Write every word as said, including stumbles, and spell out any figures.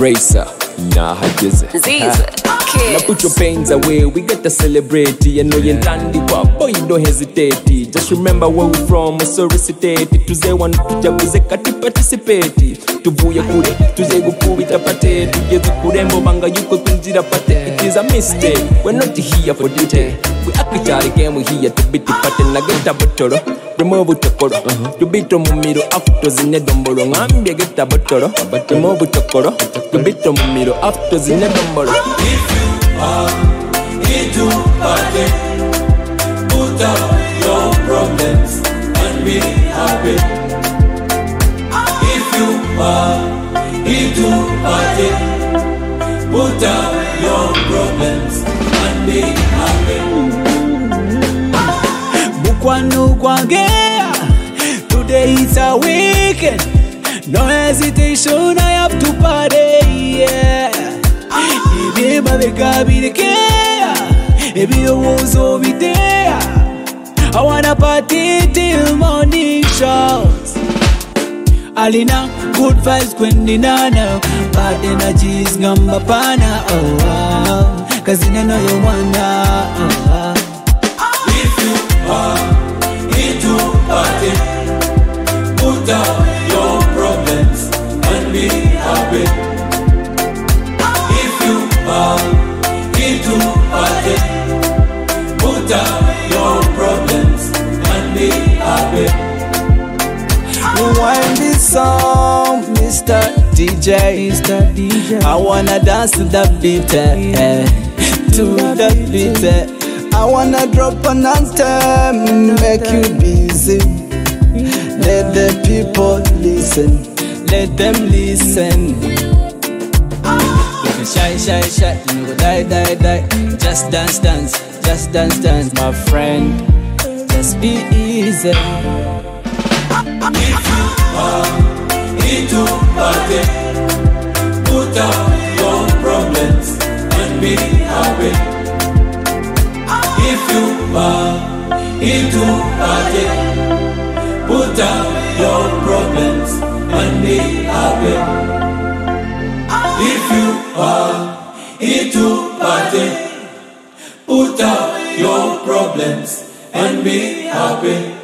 Racer, nah, hageze. Ziza, Now put your pains away, we get to celebrate. You know you land it, boy, you don't hesitate. Just remember where we from, so recitate. Tuze one tujabuze kati participate. Tuvuye kure, tuze gukubita pate. Tugeze kurembo banga yuko tunzira pate. It is a mistake, we're not here for duty. We actually came here to beat the pate. Na get a botoro, remove utokoro. To beat the mumiro, after zine domboro. Ngambia get a botoro, but remove utokoro. To beat the mumiro, after zine domboro. Into party, put up your problems and be happy. If you are into party, put up your problems and be happy. Bukwano kwangea, today is a weekend. No hesitation, I have to party, yeah. Ibeba beka bidekea, ebi owozo bidea. I wanna party till morning shows. Alina, good vibes kwendi nana, bad energies ngamba pana, oh oh. Cause you know you wanna, oh oh. If you are into party, put up your problems and be happy. Into party, put up your problems and be happy. Rewind this song, Mister D J. Mister D J. I wanna dance to the beat, eh, to the beat. Eh. I wanna drop an anthem, make you busy. Let the people listen, let them listen. Shy, shy, shy, you go die, die, die. Just dance, dance, just dance, dance, my friend. Just be easy. If you are into party, put up your problems and be happy. If you are into party, put up your problems and be happy. If you are into party, put up your problems and be happy.